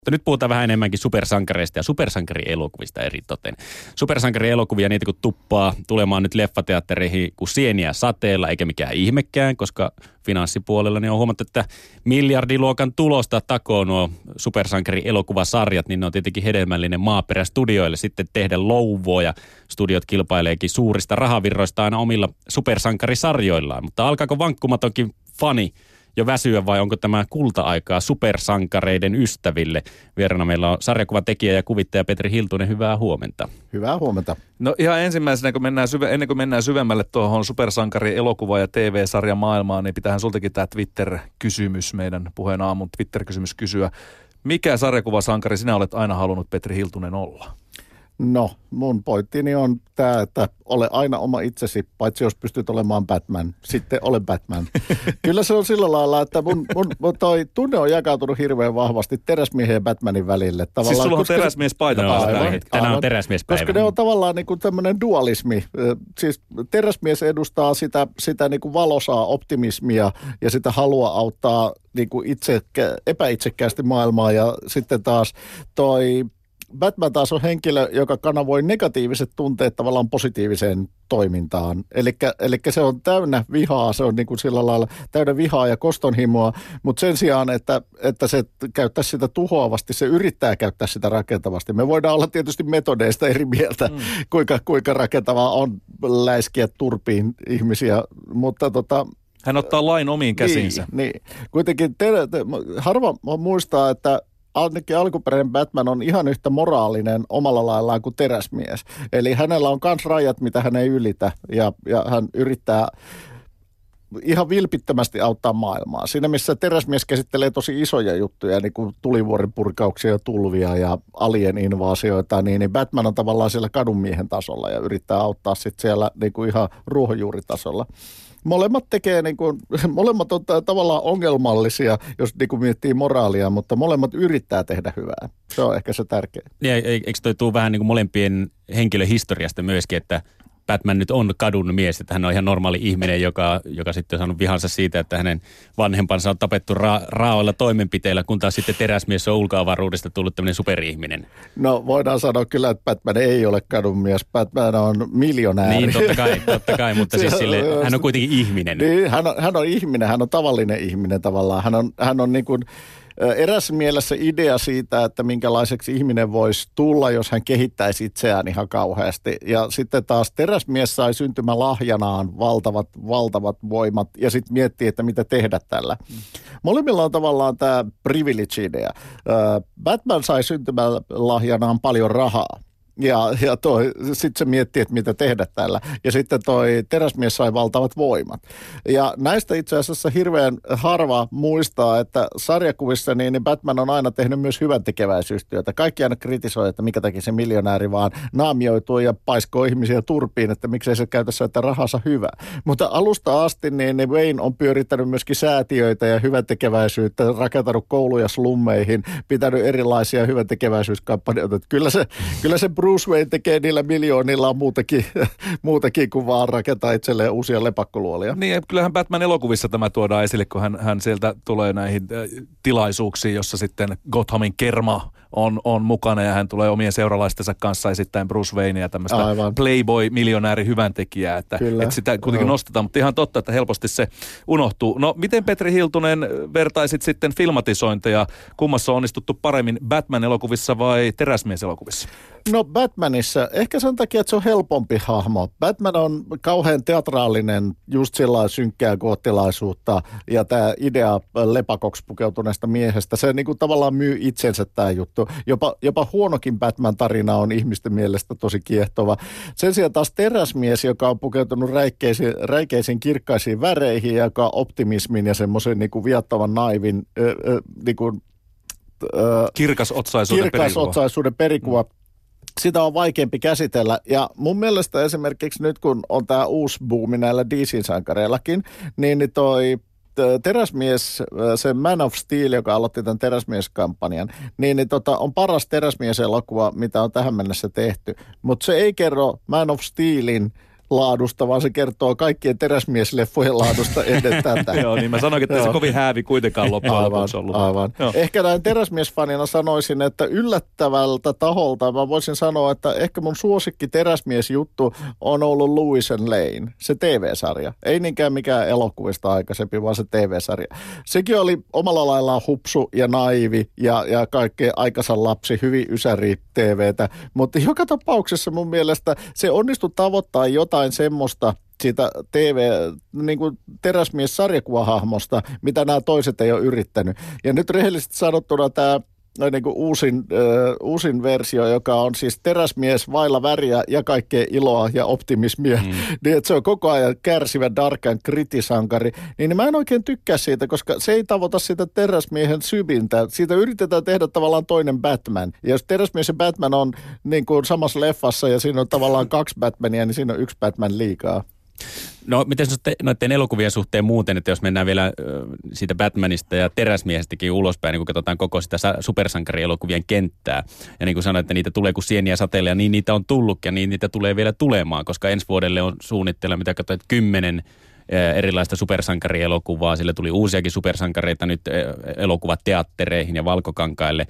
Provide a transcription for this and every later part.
Mutta nyt puhutaan vähän enemmänkin supersankareista ja supersankarielokuvista eritoten. Supersankarielokuvia, niitä kun tuppaa tulemaan nyt leffateattereihin kuin sieniä sateella, eikä mikään ihmekään, koska finanssipuolella niin on huomattu, että miljardiluokan tulosta takoo nuo supersankarielokuvasarjat, niin ne on tietenkin hedelmällinen maaperä studioille sitten tehdä louvoa, ja studiot kilpaileekin suurista rahavirroista aina omilla supersankarisarjoillaan. Mutta alkaako vankkumatonkin fani jo väsyä vai onko tämä kulta-aikaa supersankareiden ystäville? Vieraana meillä on sarjakuvatekijä ja kuvittaja Petri Hiltunen. Hyvää huomenta. Hyvää huomenta. No ihan ensimmäisenä, ennen kuin mennään syvemmälle tuohon supersankari-elokuva- ja TV-sarjan maailmaan, niin pitäähän sultakin tämä Twitter-kysymys, meidän Puheen aamun Twitter-kysymys kysyä. Mikä sarjakuvasankari sinä olet aina halunnut, Petri Hiltunen, olla? No, mun pointtini on tämä, että ole aina oma itsesi, paitsi jos pystyt olemaan Batman. Sitten ole Batman. Kyllä se on sillä lailla, että mun toi tunne on jakautunut hirveän vahvasti teräsmiehen ja Batmanin välille. Tavallaan, siis sulla on teräsmiespaita päällä. Tänään on teräsmiespäivä. Koska ne on tavallaan niin kuin tämmöinen dualismi. Siis teräsmies edustaa sitä niin kuin valosaa optimismia ja sitä halua auttaa niin kuin epäitsekkäästi maailmaa. Ja sitten taas toi Batman taas on henkilö, joka kanavoi negatiiviset tunteet tavallaan positiiviseen toimintaan. Elikkä se on täynnä vihaa, se on niin kuin sillä lailla täynnä vihaa ja kostonhimoa, mutta sen sijaan, että se käyttäisi sitä tuhoavasti, se yrittää käyttää sitä rakentavasti. Me voidaan olla tietysti metodeista eri mieltä, kuinka rakentavaa on läiskiä turpiin ihmisiä, mutta hän ottaa lain omiin käsiinsä. Niin. Kuitenkin harva muistaa, että ainakin alkuperäinen Batman on ihan yhtä moraalinen omalla laillaan kuin teräsmies. Eli hänellä on myös rajat, mitä hän ei ylitä, ja hän yrittää ihan vilpittömästi auttaa maailmaa. Siinä, missä teräsmies käsittelee tosi isoja juttuja, niin kuin tulivuoren purkauksia, tulvia ja alien-invaasioita, niin Batman on tavallaan siellä kadunmiehen tasolla ja yrittää auttaa sitten siellä niin kuin ihan ruohonjuuritasolla. Molemmat on tavallaan ongelmallisia, jos niin kuin miettii moraalia, mutta molemmat yrittää tehdä hyvää. Se on ehkä se tärkein. Ja eikö toi tule vähän niin kuin molempien henkilöhistoriasta myöskin, että Batman nyt on kadun mies, että hän on ihan normaali ihminen, joka sitten on saanut vihansa siitä, että hänen vanhempansa on tapettu raaoilla toimenpiteillä, kun taas sitten teräsmies on ulkoavaruudesta tullut tämmöinen superihminen. No voidaan sanoa kyllä, että Batman ei ole kadun mies. Batman on miljonääri. Niin, totta kai, mutta siis hän on kuitenkin ihminen. Niin, hän on ihminen, hän on tavallinen ihminen tavallaan. Hän on niin kuin eräs mielessä idea siitä, että minkälaiseksi ihminen voisi tulla, jos hän kehittäisi itseään ihan kauheasti. Ja sitten taas teräsmies sai syntymälahjanaan valtavat voimat ja sitten miettii, että mitä tehdä tällä. Molemmilla on tavallaan tämä privilege-idea. Batman sai syntymälahjanaan paljon rahaa. Ja sitten se miettii, että mitä tehdä tällä. Ja sitten toi teräsmies sai valtavat voimat. Ja näistä itse asiassa hirveän harva muistaa, että sarjakuvissa niin Batman on aina tehnyt myös hyvän tekeväisyystyötä. Kaikki aina kritisoi, että mikä teki se miljonääri, vaan naamioituu ja paiskoo ihmisiä turpiin, että miksei se käytä sitä rahansa hyvä. Mutta alusta asti niin Wayne on pyörittänyt myöskin säätiöitä ja hyvän tekeväisyyttä, rakentanut kouluja slummeihin, pitänyt erilaisia hyvän tekeväisyyskampanjoita. Kyllä se Bruce Wayne tekee niillä miljoonilla muutakin kuin vaan rakentaa itselleen uusia lepakkoluolia. Niin, ja kyllähän Batman-elokuvissa tämä tuodaan esille, kun hän sieltä tulee näihin tilaisuuksiin, jossa sitten Gothamin kerma on mukana ja hän tulee omien seuralaistensa kanssa esittäen Bruce Wayneä, tämmöistä playboy-miljonääri hyväntekijää, että sitä kuitenkin nostetaan, mutta ihan totta, että helposti se unohtuu. No, miten Petri Hiltunen vertaisit sitten filmatisointeja? Kummassa on onnistuttu paremmin, Batman-elokuvissa vai Teräsmies-elokuvissa? No Batmanissa, ehkä sen takia, että se on helpompi hahmo. Batman on kauhean teatraalinen, just sellainen synkkää koottilaisuutta ja tämä idea lepakoksi pukeutuneesta miehestä, se niin kuin tavallaan myy itsensä tämä juttu. Jopa huonokin Batman-tarina on ihmisten mielestä tosi kiehtova. Sen sijaan taas teräsmies, joka on pukeutunut räikeisiin kirkkaisiin väreihin, joka on optimismin ja semmoisen niin kuin viattavan naivin niin kuin, kirkasotsaisuuden perikuva. Sitä on vaikeampi käsitellä ja mun mielestä esimerkiksi nyt kun on tämä uusi buumi näillä DC-sankareillakin, niin toi teräsmies, se Man of Steel, joka aloitti tämän teräsmieskampanjan, niin on paras teräsmieselokuva, mitä on tähän mennessä tehty. Mutta se ei kerro Man of Steelin laadusta, vaan se kertoo kaikkien teräsmiesleffojen laadusta ennen tätä. Joo, niin mä sanoinkin, että se kovin häävi kuitenkaan loppujen lopuksi ollut. Aivan. Ehkä näin teräsmiesfanina sanoisin, että yllättävältä taholta mä voisin sanoa, että ehkä mun suosikki teräsmiesjuttu on ollut Lewis and Lane, se TV-sarja. Ei niinkään mikään elokuvista aikaisempi, vaan se TV-sarja. Sekin oli omalla laillaan hupsu ja naivi ja kaikkea aikansa lapsi, hyvin ysäri TVtä, mutta joka tapauksessa mun mielestä se onnistui tavoittaa jotain semmoista siitä niin kuin teräsmies-sarjakuvahahmosta, mitä nämä toiset ei ole yrittänyt. Ja nyt rehellisesti sanottuna tämä niin kuin uusin versio, joka on siis teräsmies vailla väriä ja kaikkea iloa ja optimismia, niin että se on koko ajan kärsivä dark and gritty-sankari, niin mä en oikein tykkää siitä, koska se ei tavoita sitä teräsmiehen syvintä. Siitä yritetään tehdä tavallaan toinen Batman. Ja jos teräsmies ja Batman on niin kuin samassa leffassa ja siinä on tavallaan 2 Batmania, niin siinä on 1 Batman liikaa. No miten noiden elokuvien suhteen muuten, että jos mennään vielä siitä Batmanista ja teräsmiehestäkin ulospäin, niin kun katsotaan koko sitä supersankarielokuvien kenttää. Ja niin kuin sanoin, että niitä tulee kuin sieniä sateella, niin niitä on tullut ja niin niitä tulee vielä tulemaan, koska ensi vuodelle on suunnitteilla, mitä katsoit, 10 erilaista supersankarielokuvaa. Sille tuli uusiakin supersankareita nyt elokuvat teattereihin ja valkokankaille.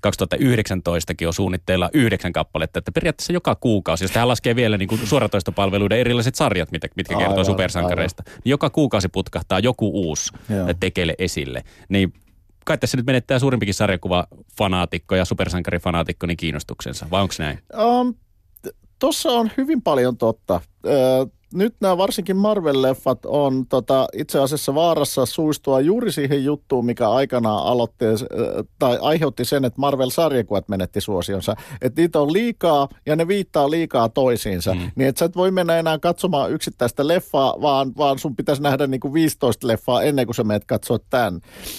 2019kin on suunnitteilla 9 kappaletta, että periaatteessa joka kuukausi, jos tähän laskee vielä niin kuin suoratoistopalveluiden erilaiset sarjat, mitkä kertoo supersankareista, niin joka kuukausi putkahtaa joku uusi tekele esille. Niin kai tässä nyt menettää suurimpikin sarjakuvafanaatikko ja supersankarifanaatikko niin kiinnostuksensa, vai onko näin? Tuossa on hyvin paljon totta. Nyt nämä varsinkin Marvel-leffat on itse asiassa vaarassa suistua juuri siihen juttuun, mikä aikanaan aiheutti sen, että Marvel-sarjakuvat menetti suosionsa. Että niitä on liikaa ja ne viittaa liikaa toisiinsa. Niin että sä et voi mennä enää katsomaan yksittäistä leffaa, vaan sun pitäisi nähdä niin kuin 15 leffaa ennen kuin sä menet katsoa tämän.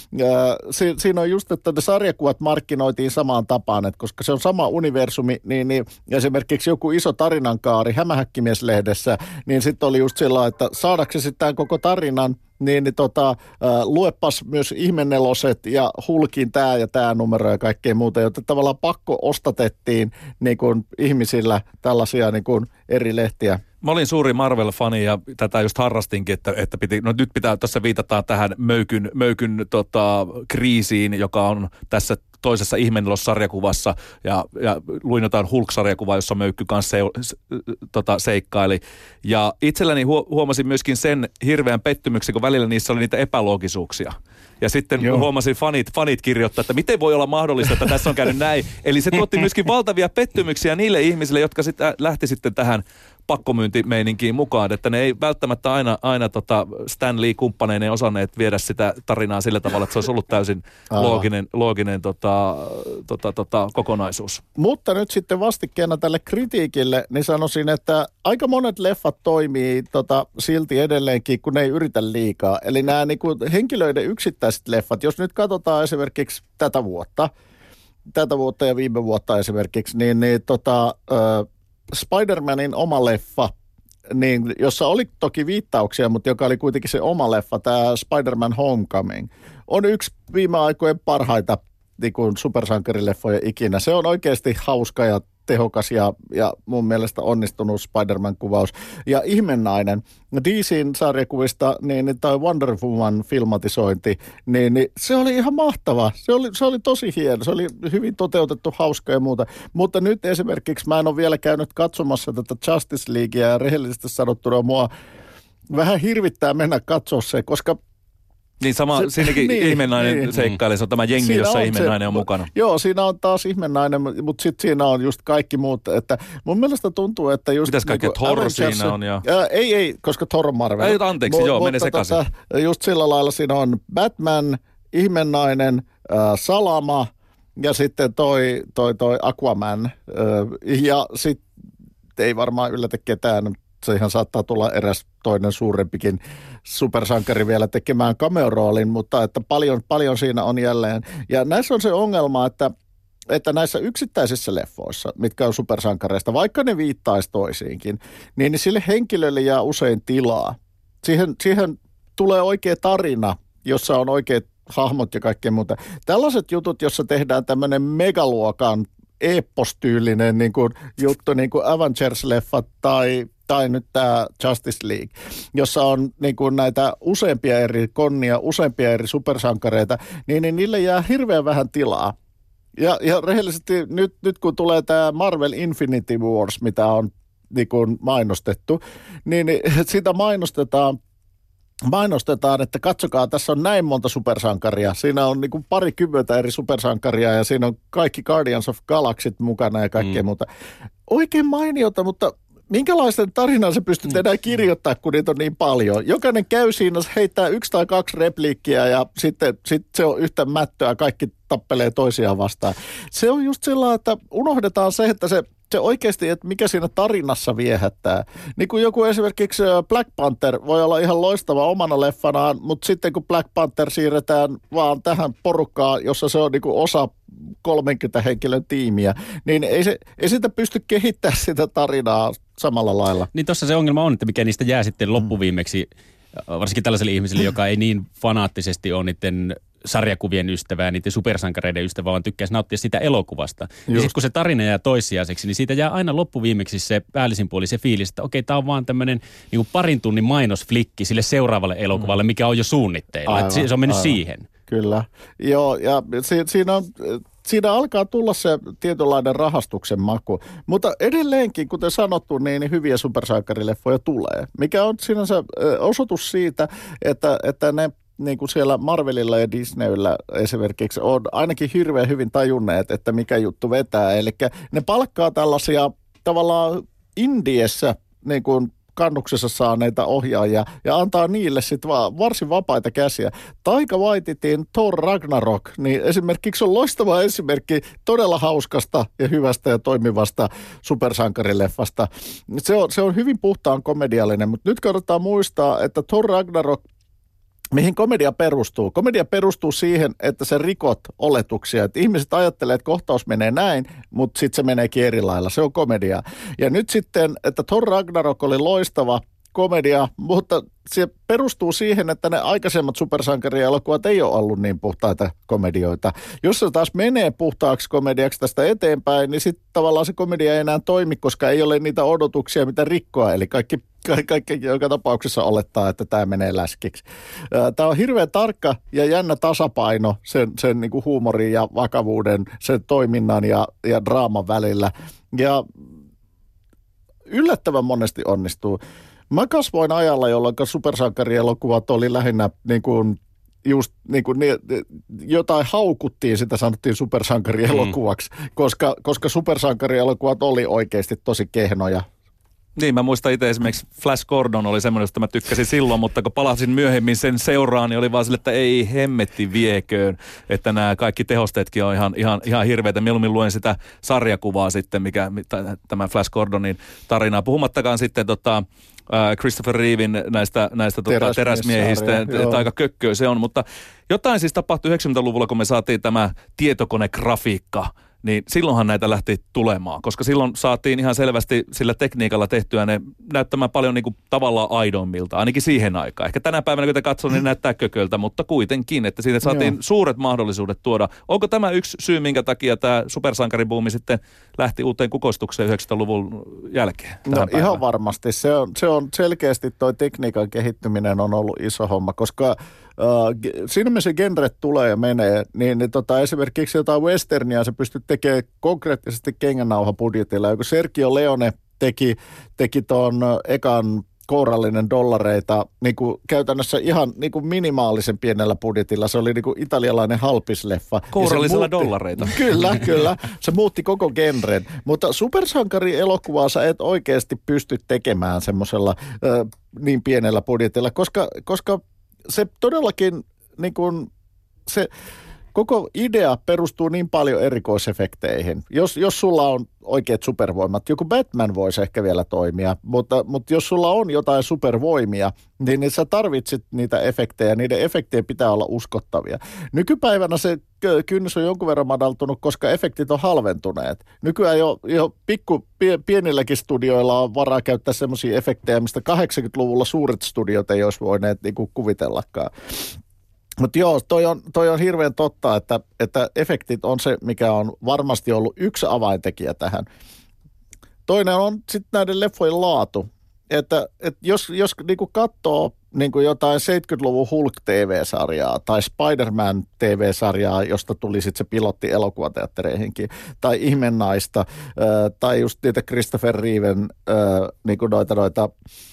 Siinä on just, että ne sarjakuvat markkinoitiin samaan tapaan, että koska se on sama universumi, niin esimerkiksi joku iso tarinankaari Hämähäkkimies-lehdessä, niin sitten oli just sillä, että saadaksesi sitten koko tarinan, niin luepas myös Ihmeneloset ja Hulkin tämä ja tämä numero ja kaikkea muuta, jotta tavallaan pakko ostatettiin niin kuin ihmisillä tällaisia niin kuin eri lehtiä. Mä olin suuri Marvel-fani ja tätä just harrastinkin, että nyt pitää tuossa viitataan tähän möykyn kriisiin, joka on tässä toisessa Ihmenelos-sarjakuvassa ja luin jotain Hulk-sarjakuvaa, jossa möykky kanssa seikkaili. Ja itselläni huomasin myöskin sen hirveän pettymyksen, kun välillä niissä oli niitä epäloogisuuksia. Ja sitten huomasin fanit kirjoittaa, että miten voi olla mahdollista, että tässä on käynyt näin. Eli se tuotti myöskin valtavia pettymyksiä niille ihmisille, jotka sitten lähti sitten tähän pakkomyyntimeininkiin mukaan, että ne ei välttämättä aina Stan Lee-kumppaneineen osanneet viedä sitä tarinaa sillä tavalla, että se olisi ollut täysin looginen kokonaisuus. Mutta nyt sitten vastikkeena tälle kritiikille, niin sanoisin, että aika monet leffat toimii silti edelleenkin, kun ne ei yritä liikaa. Eli nämä niin kuin henkilöiden yksittäiset leffat, jos nyt katsotaan esimerkiksi tätä vuotta ja viime vuotta esimerkiksi, niin Spider-Manin oma leffa, niin, jossa oli toki viittauksia, mutta joka oli kuitenkin se oma leffa, tämä Spider-Man Homecoming, on yksi viime aikojen parhaita niin kuin supersankarileffoja ikinä. Se on oikeasti hauska ja tehokas ja mun mielestä onnistunut Spider-Man-kuvaus. Ja Ihmenainen, DC:n sarjakuvista, niin toi Wonder Woman filmatisointi, niin se oli ihan mahtava. Se oli tosi hieno. Se oli hyvin toteutettu, hauska ja muuta. Mutta nyt esimerkiksi mä en ole vielä käynyt katsomassa tätä Justice Leaguea ja rehellisesti sanottuna mua vähän hirvittää mennä katsoa se, koska niin siinäkin Ihmenainen seikkaili, se on tämä jengi, jossa Ihmenainen on mukana. Joo, siinä on taas Ihmenainen, mutta sitten siinä on just kaikki muut. Että mun mielestä tuntuu, että just mitäs kaikkea Thor siinä on? Ei, koska Thor on Marvel. Anteeksi, mene sekaisin. Just sillä lailla siinä on Batman, Ihmenainen, Salama ja sitten toi Aquaman. Ja sitten ei varmaan yllätä ketään. Se ihan saattaa tulla eräs toinen suurempikin supersankari vielä tekemään cameo-roolin, mutta että paljon siinä on jälleen. Ja näissä on se ongelma, että näissä yksittäisissä leffoissa, mitkä on supersankareista, vaikka ne viittaisi toisiinkin, niin sille henkilölle jää usein tilaa. Siihen tulee oikea tarina, jossa on oikeat hahmot ja kaikkea muuta. Tällaiset jutut, jossa tehdään tämmöinen megaluokan eeppostyylinen niin kuin juttu, niin kuin Avengers-leffat tai nyt tämä Justice League, jossa on niin kuin näitä useampia eri konnia, useampia eri supersankareita, niin niille jää hirveän vähän tilaa. Ja rehellisesti nyt kun tulee tämä Marvel Infinity Wars, mitä on niin kuin mainostettu, niin sitä mainostetaan, että katsokaa, tässä on näin monta supersankaria. Siinä on niin kuin 20 eri supersankaria ja siinä on kaikki Guardians of Galaxyt mukana ja kaikkea muuta. Oikein mainiota, mutta minkälaisen tarinan sä pystyt enää kirjoittaa, kun niitä on niin paljon? Jokainen käy siinä, heittää 1 tai 2 repliikkiä ja sitten se on yhtä mättöä, kaikki tappelee toisiaan vastaan. Se on just sellainen, että unohdetaan se, että se oikeasti, että mikä siinä tarinassa viehättää. Niin kuin joku esimerkiksi Black Panther voi olla ihan loistava omana leffanaan, mutta sitten kun Black Panther siirretään vaan tähän porukkaan, jossa se on niin kuin osa 30 henkilön tiimiä, niin ei sitä pysty kehittämään sitä tarinaa samalla lailla. Niin tuossa se ongelma on, että mikä niistä jää sitten loppuviimeksi, varsinkin tällaiselle ihmiselle, joka ei niin fanaattisesti ole niiden sarjakuvien ystävää, niiden supersankareiden ystävää, vaan tykkäisi nauttia sitä elokuvasta. Just. Ja sitten kun se tarina jää toissijaiseksi, niin siitä jää aina loppuviimeksi se päällisin puoli, se fiilis, että okei, tämä on vaan tämmöinen niin parin tunnin mainosflikki sille seuraavalle elokuvalle, mikä on jo suunnitteilla. Aivan, se on mennyt siihen. Kyllä. Joo, ja siinä alkaa tulla se tietynlainen rahastuksen maku. Mutta edelleenkin, kuten sanottu, niin hyviä supersankarileffoja tulee. Mikä on sinänsä osoitus siitä, että ne niin kuin siellä Marvelilla ja Disneyllä esimerkiksi on ainakin hirveän hyvin tajunneet, että mikä juttu vetää. Eli ne palkkaa tällaisia tavallaan indiessä niin kuin kannuksessa saaneita ohjaajia ja antaa niille sitten vaan varsin vapaita käsiä. Taika Waititin Thor Ragnarok, niin esimerkiksi on loistava esimerkki todella hauskasta ja hyvästä ja toimivasta supersankarileffasta. Se on hyvin puhtaan komediallinen, mutta nyt kannattaa muistaa, että Thor Ragnarok, mihin komedia perustuu? Komedia perustuu siihen, että se rikot oletuksia. Että ihmiset ajattelee, että kohtaus menee näin, mutta sitten se meneekin eri lailla. Se on komedia. Ja nyt sitten, että Thor Ragnarok oli loistava komedia, mutta se perustuu siihen, että ne aikaisemmat supersankarielokuvat ei ole ollut niin puhtaita komedioita. Jos se taas menee puhtaaksi komediaksi tästä eteenpäin, niin sitten tavallaan se komedia ei enää toimi, koska ei ole niitä odotuksia, mitä rikkoa. Eli kaikki joka tapauksessa olettaa, että tämä menee läskiksi. Tämä on hirveän tarkka ja jännä tasapaino sen niin kuin huumorin ja vakavuuden, sen toiminnan ja draaman välillä. Ja yllättävän monesti onnistuu. Mä kasvoin ajalla, jolloin supersankarielokuvat oli lähinnä niin kuin just niin kuin jotain haukuttiin, sitä sanottiin supersankarielokuvaksi, koska supersankarielokuvat oli oikeasti tosi kehnoja. Niin, mä muistan itse esimerkiksi Flash Gordon oli semmoinen, josta mä tykkäsin silloin, mutta kun palasin myöhemmin sen seuraan, niin oli vaan sille, että ei hemmetti vieköön, että nämä kaikki tehosteetkin on ihan hirveitä. Mieluummin luen sitä sarjakuvaa sitten, mikä tämä Flash Gordonin tarinaa. Puhumattakaan sitten Christopher Reeven näistä teräsmiehistä, aika kökköä se on, mutta jotain siis tapahtui 90-luvulla, kun me saatiin tämä tietokonegrafiikka, niin silloinhan näitä lähti tulemaan, koska silloin saatiin ihan selvästi sillä tekniikalla tehtyä ne näyttämään paljon niin kuin tavallaan aidommilta, ainakin siihen aikaan. Ehkä tänä päivänä, kun te katsoo, niin näyttää kököltä, mutta kuitenkin, että siitä saatiin suuret mahdollisuudet tuoda. Onko tämä yksi syy, minkä takia tämä supersankaribuumi sitten lähti uuteen kukoistukseen 90-luvun jälkeen? No ihan varmasti. Se on selkeästi toi tekniikan kehittyminen on ollut iso homma, koska siinä missä genret tulee ja menee, niin esimerkiksi jotain westernia se pystyy tekemään konkreettisesti kengännauhabudjetilla. Joku Sergio Leone teki tuon ekan kourallinen dollareita niin kuin käytännössä ihan niin kuin minimaalisen pienellä budjetilla. Se oli niin kuin italialainen halpisleffa. Kourallisella dollareita. Kyllä. Se muutti koko genren. Mutta supersankarielokuvaa sä et oikeasti pysty tekemään semmoisella niin pienellä budjetilla, koska se todellakin niin kuin se koko idea perustuu niin paljon erikoisefekteihin. Jos sulla on oikeat supervoimat, joku Batman voisi ehkä vielä toimia, mutta jos sulla on jotain supervoimia, niin sä tarvitset niitä efektejä. Niiden efektien pitää olla uskottavia. Nykypäivänä se kynnys on jonkun verran madaltunut, koska efektit on halventuneet. Nykyään jo pienilläkin studioilla on varaa käyttää semmoisia efektejä, mistä 80-luvulla suuret studiot ei olisi voineet niin kuin kuvitellakaan. Mutta joo, toi on hirveän totta, että efektit on se, mikä on varmasti ollut yksi avaintekijä tähän. Toinen on sitten näiden leffojen laatu. että jos niin kuin katsoo niin kuin jotain 70-luvun Hulk-TV-sarjaa tai Spider-Man TV-sarjaa, josta tuli sitten se pilotti elokuvateattereihinkin, tai Ihmennaista, tai just niitä Christopher Reeven niin kuin noita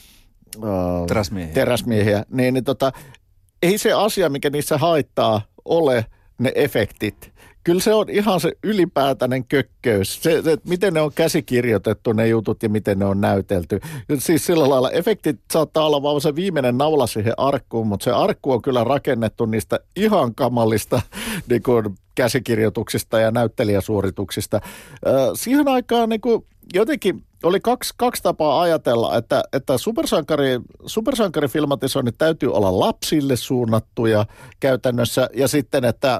teräsmiehiä, niin ei se asia, mikä niissä haittaa, ole ne efektit. Kyllä se on ihan se ylipäätäinen kökköys. Se, miten ne on käsikirjoitettu ne jutut ja miten ne on näytelty. Siis sillä lailla efektit saattaa olla vaan se viimeinen naula siihen arkkuun, mutta se arkku on kyllä rakennettu niistä ihan kamalista niin kuin käsikirjoituksista ja näyttelijäsuorituksista. Siihen aikaan niin kuin jotenkin oli kaksi tapaa ajatella, että supersankarifilmatisoinnit täytyy olla lapsille suunnattuja käytännössä, ja sitten, että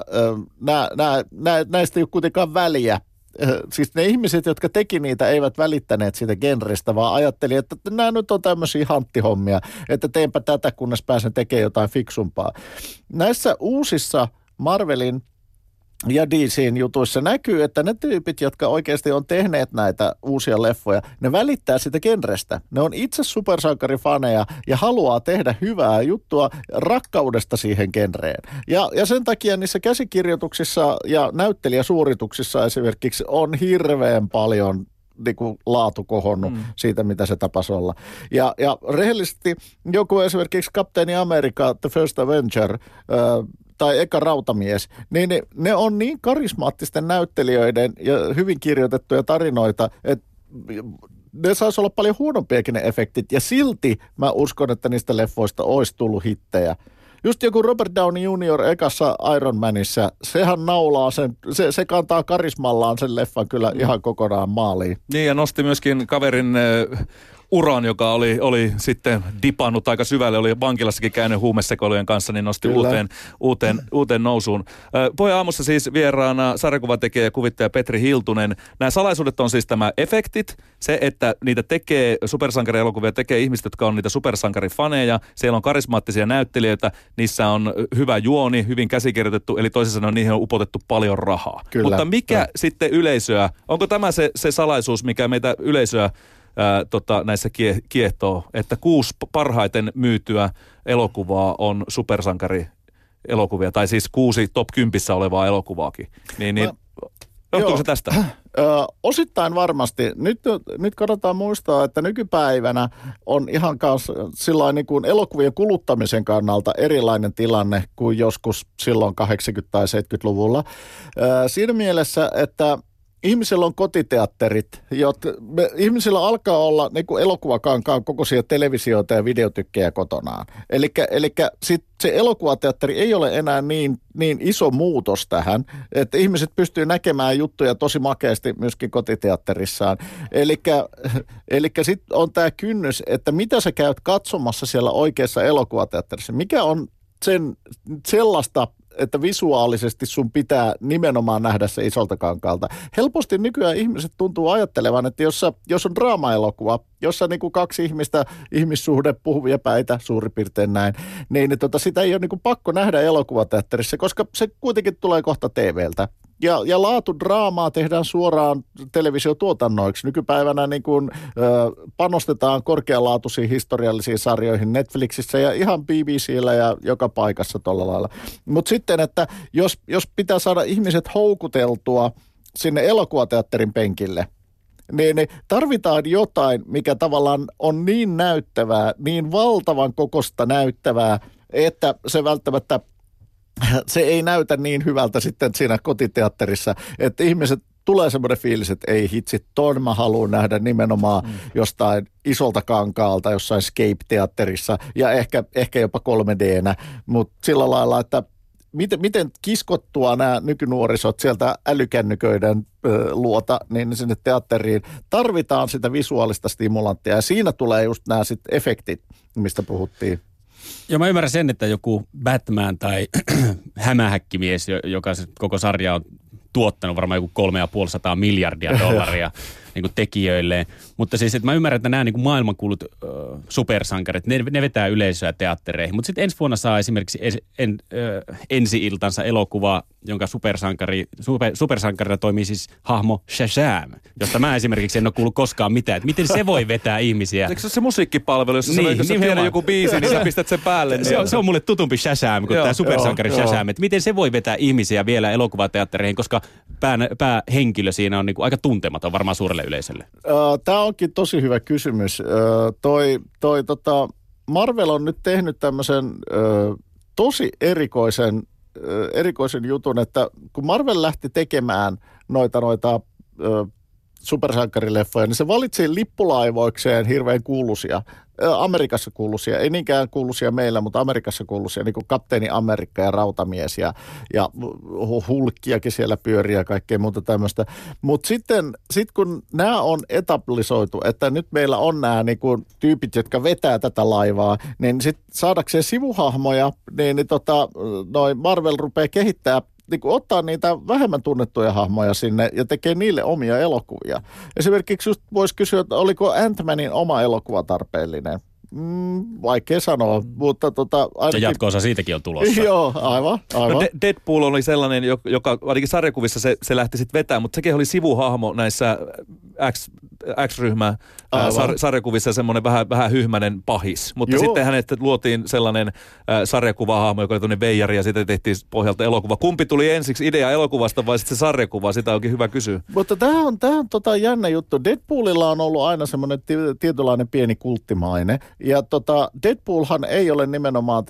näistä ei ole kuitenkaan väliä. Siis ne ihmiset, jotka teki niitä, eivät välittäneet siitä genrestä, vaan ajatteli, että nämä nyt on tämmöisiä hanttihommia, että teenpä tätä, kunnes pääsen tekemään jotain fiksumpaa. Näissä uusissa Marvelin ja DC:n jutuissa näkyy, että ne tyypit, jotka oikeasti on tehneet näitä uusia leffoja, ne välittää sitä genrestä. Ne on itse supersankarifaneja ja haluaa tehdä hyvää juttua rakkaudesta siihen genreen. Ja sen takia niissä käsikirjoituksissa ja näyttelijäsuorituksissa esimerkiksi on hirveän paljon niin kuin laatu kohonnut siitä, mitä se tapasi olla. Ja rehellisesti joku esimerkiksi Kapteeni America, The First Avenger, tai Eka Rautamies, niin ne on niin karismaattisten näyttelijöiden ja hyvin kirjoitettuja tarinoita, että ne saisi olla paljon huonompiakin ne efektit, ja silti mä uskon, että niistä leffoista olisi tullut hittejä. Just joku Robert Downey Jr. ekassa Iron Manissa, sehän naulaa sen, se kantaa karismallaan sen leffan kyllä ihan kokonaan maaliin. Niin, ja nosti myöskin kaverin uran, joka oli sitten dipannut aika syvälle, oli vankilassakin käynyt huumesekoilujen kanssa, niin nosti uuteen nousuun. Pohjan aamussa siis vieraana sarjakuvatekijä ja kuvittaja Petri Hiltunen. Nämä salaisuudet on siis tämä efektit, se, että niitä tekee, supersankarielokuvia tekee ihmiset, jotka on niitä supersankarifaneja, siellä on karismaattisia näyttelijöitä, niissä on hyvä juoni, hyvin käsikirjoitettu, eli toisin sanoen niihin on upotettu paljon rahaa. Kyllä. Mutta mikä sitten yleisöä, onko tämä se salaisuus, mikä meitä yleisöä näissä kiehtoo, että 6 parhaiten myytyä elokuvaa on supersankarielokuvia, tai siis 6 top 10 olevaa elokuvaakin. Johtuuko se tästä? Osittain varmasti. Nyt kannattaa muistaa, että nykypäivänä on ihan kanssa sillain niin kuin elokuvien kuluttamisen kannalta erilainen tilanne kuin joskus silloin 80- tai 70-luvulla. Siinä mielessä, että ihmisillä on kotiteatterit, ihmisillä alkaa olla niin kuin elokuvakankaan kokoisia televisioita ja videotykkejä kotonaan. Eli sit se elokuvateatteri ei ole enää niin iso muutos tähän, että ihmiset pystyy näkemään juttuja tosi makeasti myöskin kotiteatterissaan. Eli sitten on tämä kynnys, että mitä sä käyt katsomassa siellä oikeassa elokuvateatterissa. Mikä on sellaista, että visuaalisesti sun pitää nimenomaan nähdä se isolta kankaalta. Helposti nykyään ihmiset tuntuu ajattelevan, että jos on draama-elokuva, jossa niin kuin 2 ihmistä, ihmissuhde, puhuvia päitä, suurin piirtein näin, niin sitä ei ole niin kuin pakko nähdä elokuvateatterissa, koska se kuitenkin tulee kohta TV:ltä. Ja laatudraamaa tehdään suoraan televisiotuotannoiksi. Nykypäivänä niin kuin, panostetaan korkealaatuisiin historiallisiin sarjoihin Netflixissä ja ihan BBC:llä ja joka paikassa tuolla lailla. Mutta sitten, että jos pitää saada ihmiset houkuteltua sinne elokuvateatterin penkille, niin tarvitaan jotain, mikä tavallaan on niin näyttävää, niin valtavan kokosta näyttävää, että se välttämättä se ei näytä niin hyvältä sitten siinä kotiteatterissa, että ihmiset tulee semmoinen fiilis, että ei hitsi, ton mä haluan nähdä nimenomaan jostain isolta kankaalta, jossain Scape-teatterissa ja ehkä jopa 3D:nä, mutta sillä lailla, että miten kiskottua nämä nykynuorisot sieltä älykännyköiden luota niin sinne teatteriin, tarvitaan sitä visuaalista stimulanttia ja siinä tulee just nämä sitten efektit, mistä puhuttiin. Joo, mä ymmärrän sen, että joku Batman tai hämähäkkimies, joka koko sarja on tuottanut varmaan joku $350 miljardia, niin kuin tekijöilleen. Mutta siis, että mä ymmärrän, että nämä niin kuin maailmankuulut supersankarit, ne vetää yleisöä teattereihin. Mutta sitten ensi vuonna saa esimerkiksi ensi-iltansa elokuva, jonka supersankarina toimii siis hahmo Shazam, josta mä esimerkiksi en ole kuullut koskaan mitään. Että miten se voi vetää ihmisiä? Eikö se ole se musiikkipalvelu, jossa niin, sä tiedät joku biisi, niin sä pistät sen päälle? Se on mulle tutumpi Shazam kuin tämä supersankari Shazam. Että miten se voi vetää ihmisiä vielä elokuvateattereihin, koska päähenkilö siinä on niinku aika tuntematon varmaan suurelle yleisölle. Tämä onkin tosi hyvä kysymys. Marvel on nyt tehnyt tämmöisen tosi erikoisen jutun, että kun Marvel lähti tekemään noita supersankarileffoja, niin se valitsi lippulaivoikseen hirveän kuuluisia, Amerikassa kuuluisia, ei niinkään kuuluisia meillä, mutta Amerikassa kuuluisia, niin kuin Kapteeni Amerikka ja Rautamies ja Hulkkiakin siellä pyörii ja kaikkea muuta tämmöistä. Mutta sitten kun nämä on etablisoitu, että nyt meillä on nämä niinku tyypit, jotka vetää tätä laivaa, niin sitten saadakseen sivuhahmoja, niin noi Marvel rupeaa kehittää niin ottaa niitä vähemmän tunnettuja hahmoja sinne ja tekee niille omia elokuvia. Esimerkiksi just voisi kysyä, että oliko Ant-Manin oma elokuva tarpeellinen? Vaikea sanoa, mutta ainakin... Ja jatko-osa siitäkin on tulossa. Joo, aivan. No Deadpool oli sellainen, joka ainakin sarjakuvissa se lähti sitten vetämään, mutta sekin oli sivuhahmo näissä X-ryhmä sarjakuvissa, semmoinen vähän hyhmäinen pahis. Mutta sitten hänet luotiin sellainen sarjakuvahahmo, joka oli tuonne veijari ja sitten tehtiin pohjalta elokuva. Kumpi tuli ensiksi idea elokuvasta vai sitten se sarjakuva? Sitä onkin hyvä kysyä. Mutta tämä on jännä juttu. Deadpoolilla on ollut aina semmoinen tietynlainen pieni kulttimaine. Ja Deadpoolhan ei ole nimenomaan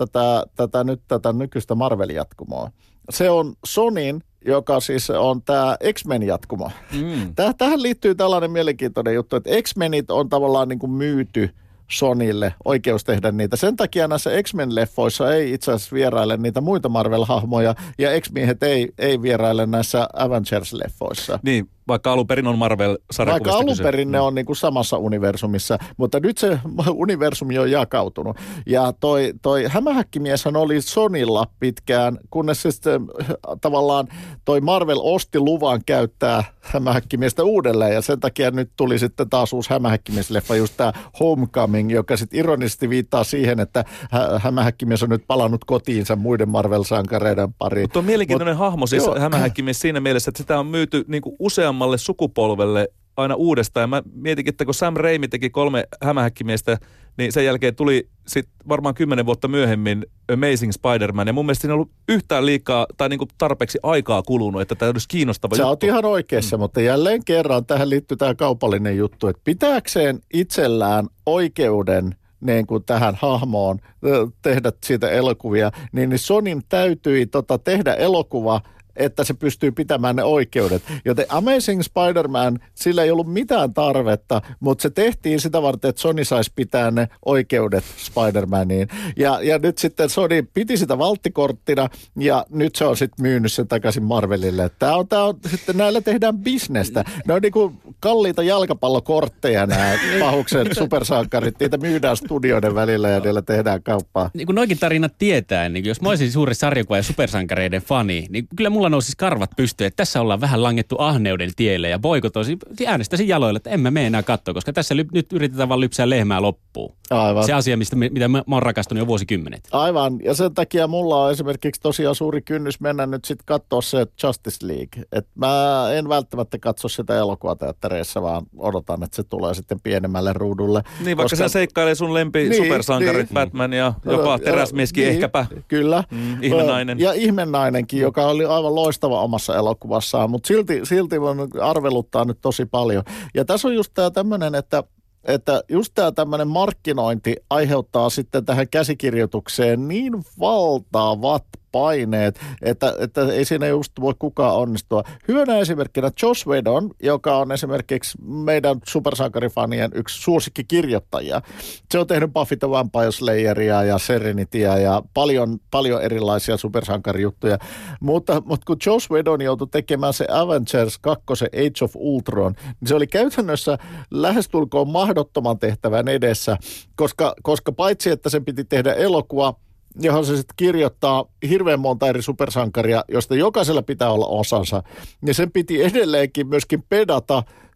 tätä nykyistä Marvel-jatkumoa. Se on Sonyn, joka siis on tämä X-Men-jatkumo. Tähän liittyy tällainen mielenkiintoinen juttu, että X-Menit on tavallaan niin kuin myyty Sonylle oikeus tehdä niitä. Sen takia näissä X-Men-leffoissa ei itse asiassa vieraile niitä muita Marvel-hahmoja, ja X-miehet ei vieraile näissä Avengers-leffoissa. Niin, vaikka alun perin on Marvel-sarjakuvista vaikka alun perin ne on niin kuin samassa universumissa, mutta nyt se universumi on jakautunut. Ja toi hämähäkkimieshän oli Sonylla pitkään, kunnes sitten tavallaan toi Marvel osti luvan käyttää hämähäkkimiestä uudelleen, ja sen takia nyt tuli sitten taas uusi hämähäkkimiesleffa, just tämä Homecoming, joka sitten ironisesti viittaa siihen, että hämähäkkimies on nyt palannut kotiinsa muiden Marvel-sankareiden pariin. Mutta on mielenkiintoinen hahmo siis hämähäkkimies siinä mielessä, että sitä on myyty niin kuin useammalle sukupolvelle aina uudestaan. Ja mä mietinkin, että kun Sam Raimi teki 3 hämähäkkimiestä, niin sen jälkeen tuli sitten varmaan 10 vuotta myöhemmin Amazing Spider-Man. Ja mun mielestä siinä on ollut yhtään liikaa tai niin kuin tarpeeksi aikaa kulunut, että tämä olisi kiinnostava juttu. Sä oot ihan oikeassa, mutta jälleen kerran tähän liittyy tämä kaupallinen juttu, että pitääkseen itsellään oikeuden niin kuin tähän hahmoon tehdä siitä elokuvia, niin Sonyn täytyi tehdä elokuva, että se pystyy pitämään ne oikeudet. Joten Amazing Spider-Man, sillä ei ollut mitään tarvetta, mutta se tehtiin sitä varten, että Sony saisi pitää ne oikeudet Spider-Maniin. Ja nyt sitten Sony piti sitä valttikorttina, ja nyt se on sitten myynyt sen takaisin Marvelille. Tää on sitten näillä tehdään bisnestä. Ne on niinku kalliita jalkapallokortteja nämä pahuksen supersankarit. Niitä myydään studioiden välillä ja niillä tehdään kauppaa. Niin kuin noikin tarinat tietäen, niin jos mä olisin suuri sarjakuva- ja supersankareiden fani, niin kyllä mulla nousi karvat pystyyn, että tässä ollaan vähän langettu ahneuden tielle ja boikotoisin, äänestäisin jaloille, että emme mene enää katsoa, koska tässä nyt yritetään vaan lypsää lehmää loppuun. Aivan. Se asia, mitä mä oon rakastunut jo vuosikymmenet. Aivan, ja sen takia mulla on esimerkiksi tosiaan suuri kynnys mennä nyt sitten katsoa se Justice League. Et mä en välttämättä katso sitä elokuvateattereissa, vaan odotan, että se tulee sitten pienemmälle ruudulle. Niin, vaikka sä seikkailee sun lempi supersankarit, Batman ja jopa teräsmieskin ehkäpä. Kyllä. Ihmenainen. Ja Ihmenainenkin, joka oli aivan loistava omassa elokuvassaan, mutta silti arveluttaa nyt tosi paljon. Ja tässä on just tämä tämmöinen, että just tämä tämmöinen markkinointi aiheuttaa sitten tähän käsikirjoitukseen niin valtavat paineet, että ei siinä just voi kukaan onnistua. Hyvänä esimerkkinä Joss Whedon, joka on esimerkiksi meidän supersankarifanien yksi suosikkikirjoittajia. Se on tehnyt Buffy the Vampire Slayeria ja Serenityä ja paljon erilaisia supersankarijuttuja. Mutta kun Joss Whedon joutui tekemään se Avengers 2 Age of Ultron, niin se oli käytännössä lähestulkoon mahdottoman tehtävän edessä, koska paitsi että sen piti tehdä elokuva, johon se sitten kirjoittaa hirveän monta eri supersankaria, josta jokaisella pitää olla osansa. Ja sen piti edelleenkin myöskin pedata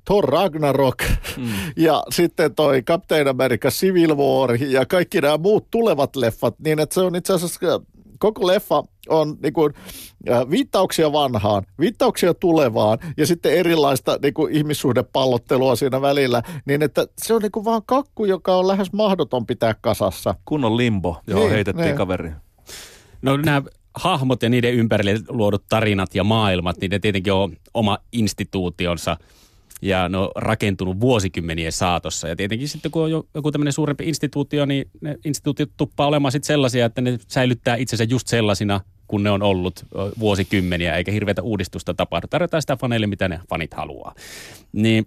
Thor Ragnarok ja sitten toi Captain America Civil War ja kaikki nämä muut tulevat leffat, niin että se on itse asiassa koko leffa on niin kuin, viittauksia vanhaan, viittauksia tulevaan ja sitten erilaista niin kuin ihmissuhdepallottelua siinä välillä, niin että se on niin kuin vaan kakku, joka on lähes mahdoton pitää kasassa. Kunnon limbo, johon heitettiin kaveri. No nämä hahmot ja niiden ympärille luodut tarinat ja maailmat, niin ne tietenkin on oma instituutionsa ja ne on rakentunut vuosikymmenien saatossa. Ja tietenkin sitten kun on joku tämmöinen suurempi instituutio, niin ne instituutiot tuppaa olemaan sitten sellaisia, että ne säilyttää itsensä just sellaisina, kun ne on ollut vuosikymmeniä, eikä hirveätä uudistusta tapahdu. Tarjotaan sitä faneille, mitä ne fanit haluaa. Niin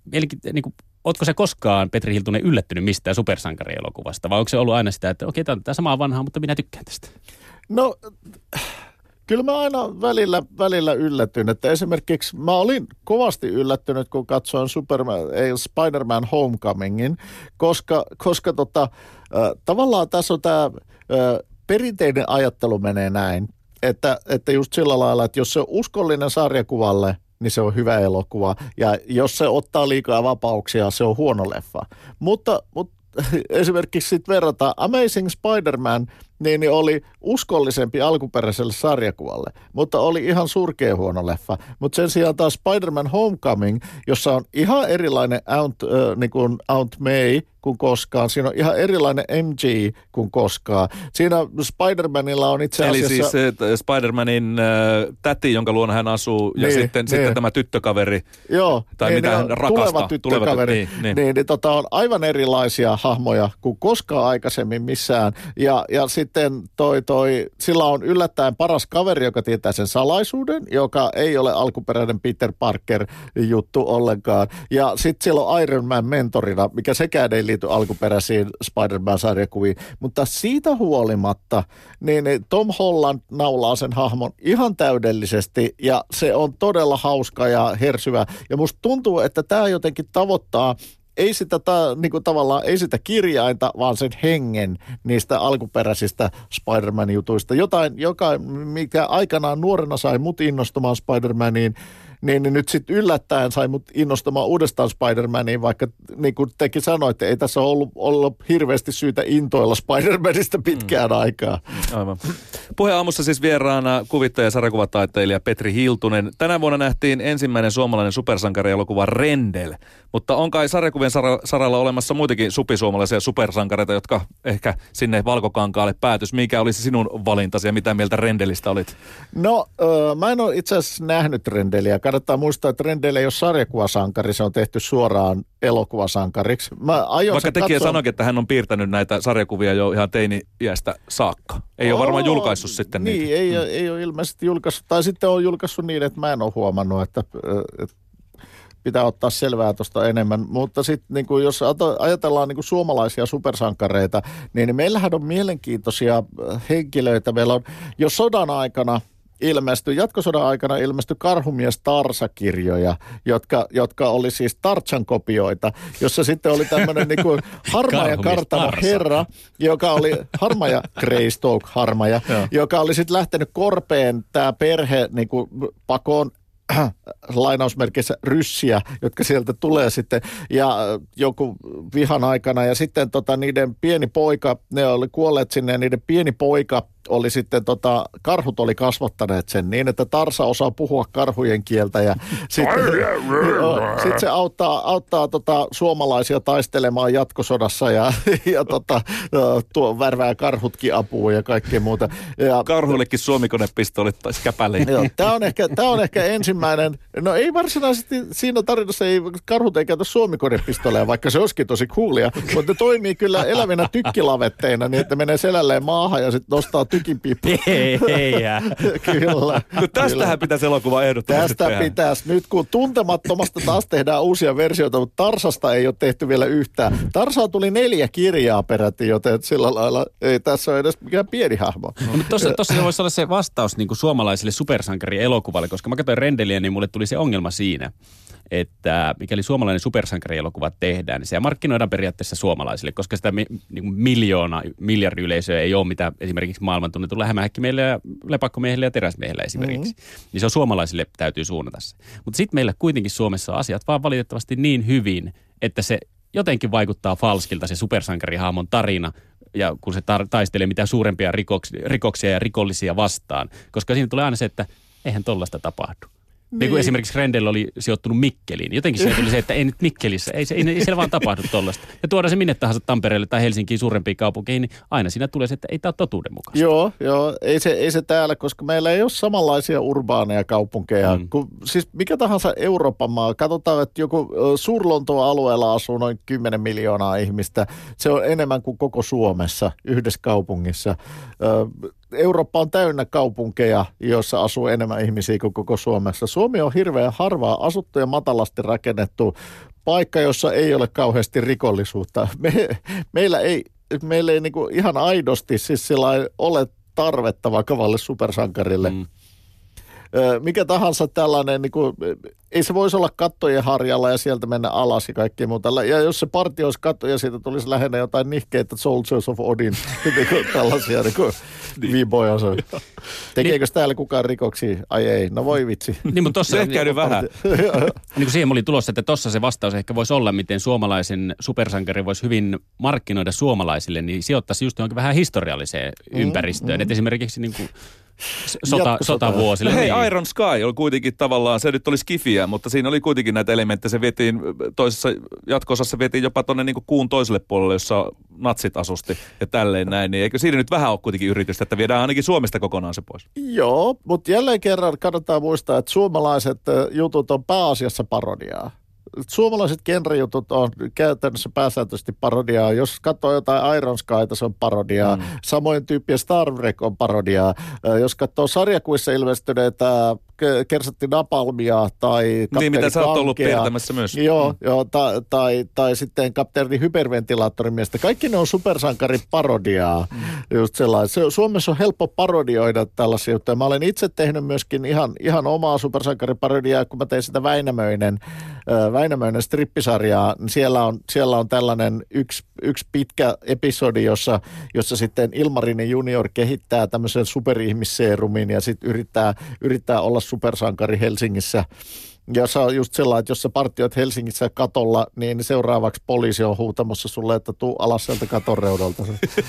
ootko sä koskaan, Petri Hiltunen, yllättynyt mistään supersankarielokuvasta? Vai onko se ollut aina sitä, että okei, tämä on tätä samaa vanhaa, mutta minä tykkään tästä? No, kyllä mä aina välillä yllätyn. Että esimerkiksi mä olin kovasti yllättynyt, kun katsoin Spider-Man Homecomingin, koska tavallaan tässä on tämä perinteinen ajattelu menee näin, että just sillä lailla, että jos se on uskollinen sarjakuvalle, niin se on hyvä elokuva. Ja jos se ottaa liikaa vapauksia, se on huono leffa. Mutta esimerkiksi sitten verrataan Amazing Spider-Man, niin oli uskollisempi alkuperäiselle sarjakuvalle, mutta oli ihan surkea huono leffa. Mutta sen sijaan taas Spider-Man Homecoming, jossa on ihan erilainen Aunt May kuin koskaan. Siinä on ihan erilainen MG kuin koskaan. Siinä Spider-Manilla on itse asiassa... Eli siis Spider-Manin täti, jonka luona hän asuu, ja sitten tämä tyttökaveri. Joo. Tai mitä hän rakastaa. Tuleva tyttökaveri. Niin, on aivan erilaisia hahmoja kuin koskaan aikaisemmin missään. Ja sitten sillä on yllättäen paras kaveri, joka tietää sen salaisuuden, joka ei ole alkuperäinen Peter Parker juttu ollenkaan. Ja sitten siellä on Iron Man mentorina, mikä sekään ei liity alkuperäisiin Spider-Man-sarjakuviin. Mutta siitä huolimatta, niin Tom Holland naulaa sen hahmon ihan täydellisesti ja se on todella hauska ja hersyvä. Ja musta tuntuu, että tämä jotenkin tavoittaa ei sitä tavallaan ei sitä kirjainta, vaan sen hengen niistä alkuperäisistä Spider-Man-jutuista. Jotain, mikä aikanaan nuorena sai mut innostumaan Spider-Maniin, niin nyt sitten yllättäen sai mut innostumaan uudestaan Spider-Maniin, vaikka niin kuin tekin sanoitte, ei tässä ollut hirveästi syytä intoilla Spider-Manista pitkään aikaa. Aivan. Puheen aamussa siis vieraana kuvittaja ja sarjakuvataiteilija Petri Hiltunen. Tänä vuonna nähtiin ensimmäinen suomalainen supersankarielokuva Rendel, mutta on kai sarjakuvien saralla olemassa muitakin supisuomalaisia supersankareita, jotka ehkä sinne valkokankaalle päätys. Mikä olisi sinun valintasi ja mitä mieltä Rendelistä olit? No, mä en ole itse asiassa nähnyt Rendeliä. Kannattaa muistaa, että Rendel ei ole sarjakuvasankari, se on tehty suoraan elokuvasankariksi. Vaikka tekijä sanoikin, että hän on piirtänyt näitä sarjakuvia jo ihan teini-iästä saakka. Ei ole varmaan julkaissut sitten niitä. Niin, ei ole ilmeisesti julkaissut. Tai sitten on julkaissut niin, että mä en ole huomannut, että pitää ottaa selvää tuosta enemmän. Mutta sitten niin jos ajatellaan niin suomalaisia supersankareita, niin meillähän on mielenkiintoisia henkilöitä. Meillä on jo jatkosodan aikana ilmestyi Karhumies Tarsa-kirjoja, jotka oli siis Tartsan-kopioita, jossa sitten oli tämmöinen niin kuin Harmaja Kartanon herra, joka oli Harmaja Greystoke Harmaja, joka oli sitten lähtenyt korpeen tämä perhe niin kuin pakoon lainausmerkeissä ryssiä, jotka sieltä tulee sitten ja joku vihan aikana ja sitten niiden pieni poika, ne oli kuolleet sinne ja niiden pieni poika oli sitten karhut oli kasvattaneet sen niin, että Tarsa osaa puhua karhujen kieltä ja sitten se auttaa suomalaisia taistelemaan jatkosodassa ja tuo värvää karhutkin apuun ja kaikkea muuta. Ja karhuillekin suomikonepistolit tai skäpäliin. Tämä on ehkä ensimmäinen, no ei varsinaisesti siinä tarinassa karhut ei käytä suomikonepistoleja, vaikka se olisikin tosi coolia, mutta ne toimii kyllä elävinä tykkilavetteina niin, että menee selälleen maahan ja sitten nostaa tykinpiippu. Kyllä. No tästähän pitäisi elokuva ehdottomasti tehdä. Tästä pitäisi. Nyt kun Tuntemattomasta taas tehdään uusia versioita, mutta Tarsasta ei ole tehty vielä yhtään. Tarsaa tuli 4 kirjaa peräti, joten sillä lailla ei tässä ole edes mikään pieni hahmo. No, mutta tuossa voisi olla se vastaus niin kuin suomalaiselle supersankarielokuvalle, koska mä katsoin Rendeliä, niin mulle tuli se ongelma siinä, että mikäli suomalainen supersankarielokuva tehdään, niin se markkinoidaan periaatteessa suomalaisille, koska sitä niin miljardiyleisöä ei ole, mitä esimerkiksi maailman tunnetulla hämähäkkimiehillä ja lepakkomiehillä ja teräsmiehillä esimerkiksi. Niin se on suomalaisille täytyy suunnata se. Mutta sitten meillä kuitenkin Suomessa on asiat vaan valitettavasti niin hyvin, että se jotenkin vaikuttaa falskilta se supersankarihahmon tarina, ja kun se taistelee mitä suurempia rikoksia ja rikollisia vastaan. Koska siinä tulee aina se, että eihän tollaista tapahdu. Niin kuin esimerkiksi Rendell oli sijoittunut Mikkeliin. Jotenkin se tuli se, että ei nyt Mikkelissä, ei siellä vaan tapahdu tollaista. Ja tuoda se minne tahansa Tampereelle tai Helsinkiin suurempiin kaupunkeihin, niin aina siinä tulee se, että ei tämä ole totuudenmukaista. Joo, ei se täällä, koska meillä ei ole samanlaisia urbaaneja kaupunkeja. Siis mikä tahansa Euroopan maa, katsotaan, että joku Suur-Lontoon alueella asuu noin 10 miljoonaa ihmistä. Se on enemmän kuin koko Suomessa yhdessä kaupungissa. Eurooppa on täynnä kaupunkeja, joissa asuu enemmän ihmisiä kuin koko Suomessa. Suomi on hirveän harvaa asuttu ja matalasti rakennettu paikka, jossa ei ole kauheasti rikollisuutta. Meillä ei niin kuin ihan aidosti siis ole tarvetta vakavalle supersankarille. Mikä tahansa tällainen, niin kuin, ei se voisi olla kattojen harjalla ja sieltä mennä alas ja kaikkea muuta. Ja jos se partio olisi katto ja siitä tulisi lähinnä jotain nihkeitä Soldiers of Odin, niin tällaisia niin viiboja. Tekeekö täällä kukaan rikoksia? Ai ei, no voi vitsi. Niin, mutta tossa ehkä käynyt vähän. Niin kuin siihen oli tulossa, että tossa se vastaus ehkä voisi olla, miten suomalaisen supersankari voisi hyvin markkinoida suomalaisille, niin sijoittaisi just johonkin vähän historialliseen ympäristöön. Että esimerkiksi niin kuin sotavuosille. Hei, Iron Sky oli kuitenkin tavallaan, se nyt oli skifiä, mutta siinä oli kuitenkin näitä elementtejä. Se vietiin toisessa jatko-osassa vietiin jopa tuonne niin kuun toiselle puolelle, jossa natsit asusti ja tälleen näin. Niin eikö siinä nyt vähän ole kuitenkin yritystä, että viedään ainakin Suomesta kokonaan se pois? Joo, mutta jälleen kerran kannattaa muistaa, että suomalaiset jutut on pääasiassa parodiaa. Suomalaiset genrejutut on käytännössä pääsääntöisesti parodiaa. Jos katsoo jotain Iron Skyta, se on parodiaa. Samoin tyyppiä Star Trek on parodiaa. Jos katsoo sarjakuissa ilmestyneitä Kersantti Napalmia tai Kapteeni mitä sä oot Kankea, ollut piirtämässä myös. Joo, tai sitten Kapteeni Hyperventilaattorin miestä. Kaikki ne on supersankariparodiaa. Just sellainen. Suomessa on helppo parodioida tällaisia juttuja. Mä olen itse tehnyt myöskin ihan omaa supersankariparodiaa, kun mä tein sitä Väinämöinen strippisarjaa. Siellä on tällainen yksi pitkä episodi, jossa sitten Ilmarinen junior kehittää tämmöisen superihmisseerumin ja sitten yrittää olla supersankari Helsingissä. Ja se on just sellainen, että jos sä partioit Helsingissä katolla, niin seuraavaksi poliisi on huutamassa sulle, että tuu alas sieltä katon reudalta.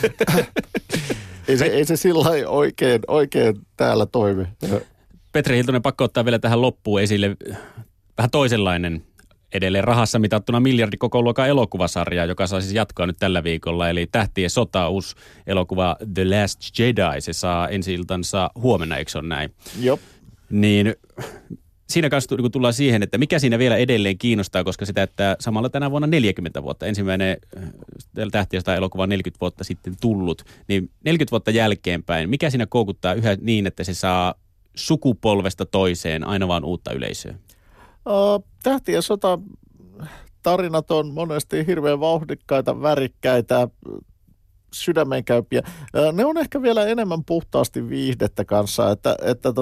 ei se sillä oikein täällä toimi. Petri Hiltunen, pakko ottaa vielä tähän loppuun esille vähän toisenlainen edelleen rahassa mitattuna miljardikokoluokan elokuvasarja, joka saa siis jatkoa nyt tällä viikolla. Eli Tähtien sota, uusi elokuva The Last Jedi, se saa ensi-iltansa huomenna, eikö se ole näin? Joo. Niin siinä kanssa kun tullaan siihen, että mikä siinä vielä edelleen kiinnostaa, koska sitä, että samalla tänä vuonna 40 vuotta, ensimmäinen Tähtien sota elokuva on 40 vuotta sitten tullut, niin 40 vuotta jälkeenpäin, mikä siinä koukuttaa yhä niin, että se saa sukupolvesta toiseen aina vaan uutta yleisöä? Tähtien sota tarinat on monesti hirveän vauhdikkaita, värikkäitä, sydämenkäypiä. Ne on ehkä vielä enemmän puhtaasti viihdettä kanssa, että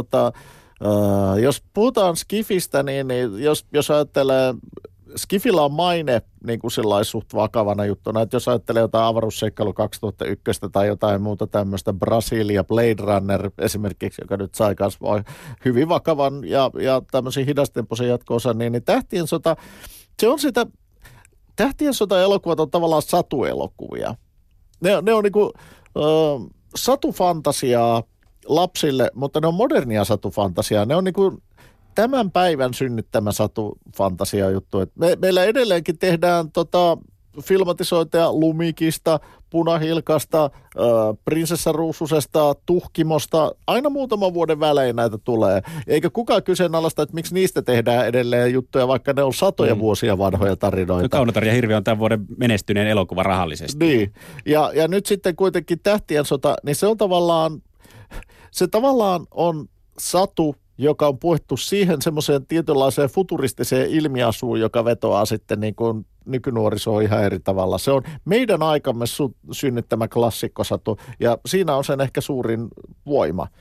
jos puhutaan skifistä, niin jos ajattelee, skifillä on maine niin kuin sellainen suht vakavana juttuna, että jos ajattelee jotain avaruusseikkailu 2001 tai jotain muuta tämmöistä, Brasilia, Blade Runner esimerkiksi, joka nyt sai myös hyvin vakavan ja tämmöisen hidastempoisen jatko-osan, niin Tähtien sota, se on sitä, Tähtien sota-elokuvat on tavallaan satuelokuvia. Ne on niin kuin satufantasiaa lapsille, mutta ne on modernia satufantasiaa. Ne on niin kuin tämän päivän synnyttämä satufantasia juttu. Meillä edelleenkin tehdään filmatisointeja Lumikista, Punahilkasta, Prinsessa Ruususesta, Tuhkimosta. Aina muutaman vuoden välein näitä tulee. Eikä kukaan kyseenalaista, että miksi niistä tehdään edelleen juttuja, vaikka ne on satoja vuosia vanhoja tarinoita. Kaunotar ja Hirvi on tämän vuoden menestyneen elokuva rahallisesti. Niin. Ja nyt sitten kuitenkin Tähtien sota, niin se tavallaan on satu, joka on puettu siihen semmoiseen tietynlaiseen futuristiseen ilmiasuun, joka vetoaa sitten niin kuin nykynuorisoon ihan eri tavalla. Se on meidän aikamme synnyttämä klassikkosatu, ja siinä on sen ehkä suurin voima.